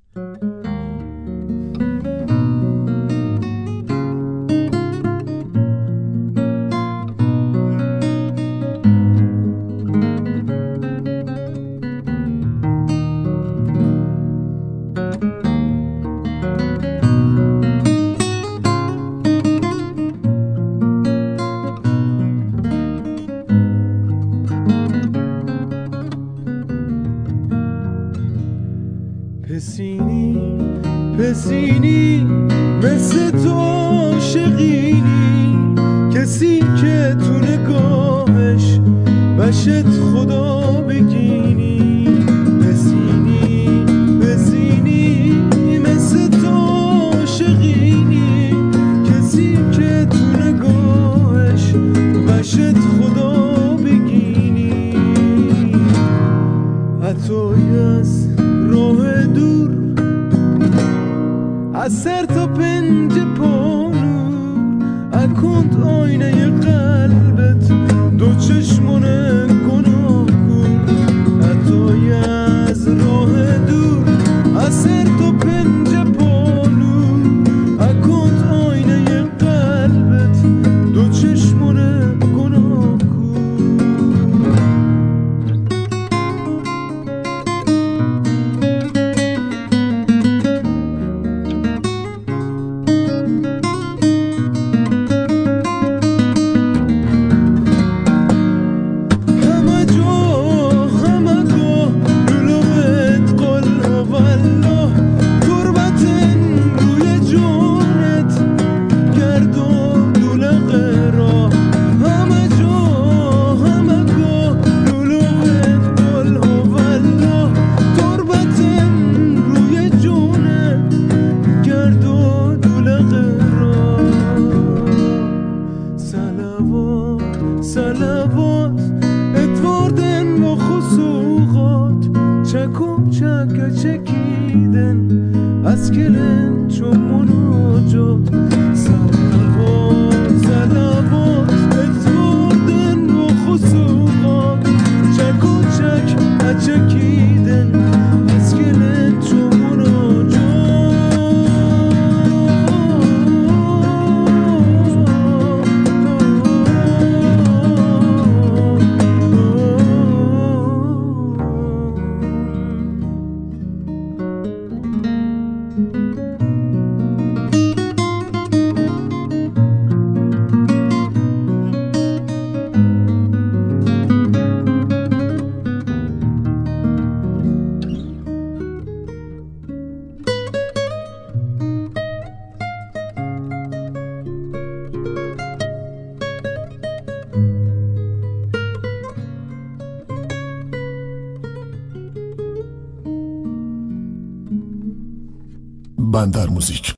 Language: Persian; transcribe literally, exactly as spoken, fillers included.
پسینی پسینی مثل تو عاشقینی، کسی که تو نگاهش بشت خدا بگینی. پسینی پسینی مثل تو عاشقینی، کسی که تو نگاهش بشت خدا بگینی. حتی از راه دور، از سر تا پنج پانور، اکند آینه قلبت دو چشمونه گناه کن. حتی از راه دور، از سر تا پنج پانور، اکند آینه قلبت دو چشمونه گناه کن. سلوات ادواردن و خسوقات، چک و چک چکیدن از کلن چون مناجات. سلوات سلوات ادواردن و خسوقات، چک و چک چکیدن از کلن چون مناجات. بندر موزیک.